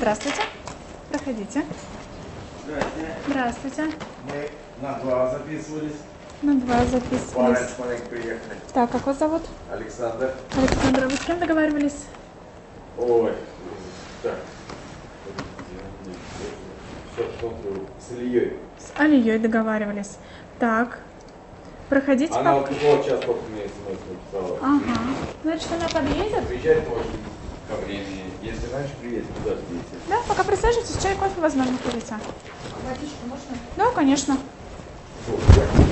Здравствуйте. Проходите. Здрасте. Здравствуйте. Мы на 2 записывались. На 2 записывались. Парень маленько приехали. Так, как вас зовут? Александр. Александр, вы с кем договаривались? Ой, так. Все смотрю. С Ильей. С Алией договаривались. Так. Проходите. Она вот сейчас только мне смс написала. Ага. Значит, она подъедет? Приезжать тоже ко времени. Если раньше приедет, куда ждите? Да, пока присаживайтесь, чай, кофе возможно курить. Водичку можно? Да, конечно. Фу,